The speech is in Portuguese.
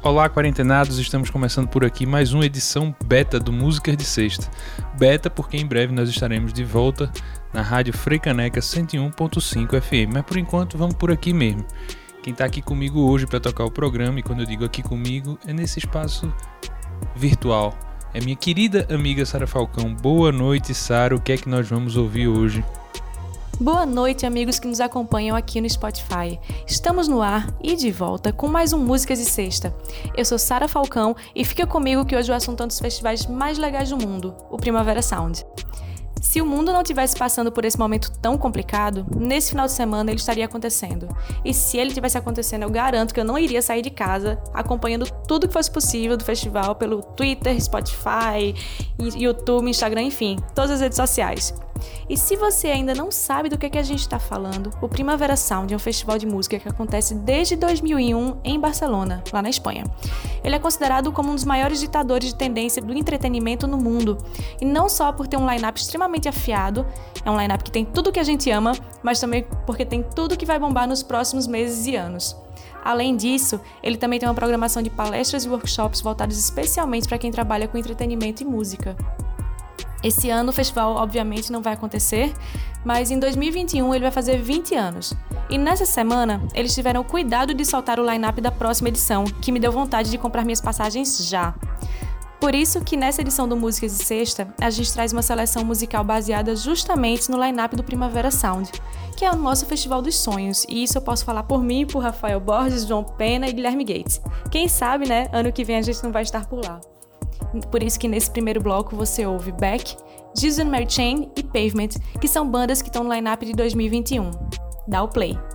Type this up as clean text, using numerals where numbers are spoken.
Olá, quarentenados, estamos começando por aqui mais uma edição beta do Músicas de Sexta. Beta porque em breve nós estaremos de volta na Rádio Freicaneca 101.5 FM, mas por enquanto vamos por aqui mesmo. Quem está aqui comigo hoje para tocar o programa, e quando eu digo aqui comigo, é nesse espaço virtual. É minha querida amiga Sara Falcão. Boa noite, Sara, o que é que nós vamos ouvir hoje? Boa noite, amigos que nos acompanham aqui no Spotify. Estamos no ar e de volta com mais um Músicas de Sexta. Eu sou Sara Falcão e fica comigo que hoje o assunto é um dos festivais mais legais do mundo, o Primavera Sound. Se o mundo não estivesse passando por esse momento tão complicado, nesse final de semana ele estaria acontecendo. E se ele estivesse acontecendo, eu garanto que eu não iria sair de casa acompanhando tudo que fosse possível do festival pelo Twitter, Spotify, YouTube, Instagram, enfim, todas as redes sociais. E se você ainda não sabe do que a gente está falando, o Primavera Sound é um festival de música que acontece desde 2001 em Barcelona, lá na Espanha. Ele é considerado como um dos maiores ditadores de tendência do entretenimento no mundo. E não só por ter um line-up extremamente afiado, é um line-up que tem tudo que a gente ama, mas também porque tem tudo que vai bombar nos próximos meses e anos. Além disso, ele também tem uma programação de palestras e workshops voltados especialmente para quem trabalha com entretenimento e música. Esse ano o festival obviamente não vai acontecer, mas em 2021 ele vai fazer 20 anos. E nessa semana eles tiveram o cuidado de soltar o line-up da próxima edição, que me deu vontade de comprar minhas passagens já. Por isso que nessa edição do Músicas de Sexta, a gente traz uma seleção musical baseada justamente no line-up do Primavera Sound, que é o nosso festival dos sonhos, e isso eu posso falar por mim, por Rafael Borges, João Pena e Guilherme Gates. Quem sabe, né, ano que vem a gente não vai estar por lá. Por isso que nesse primeiro bloco você ouve Beck, Jesus and Mary Chain e Pavement, que são bandas que estão no line-up de 2021. Dá o play!